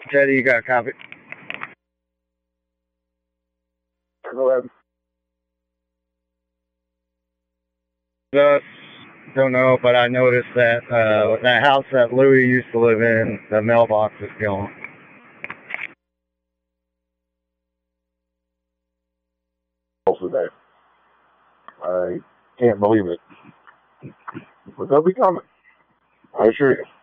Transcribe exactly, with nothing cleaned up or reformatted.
Teddy, you got a copy? Go ahead. Just don't know, but I noticed that uh, that house that Louis used to live in, the mailbox is gone. Today. I can't believe it. But they'll be coming. I assure you.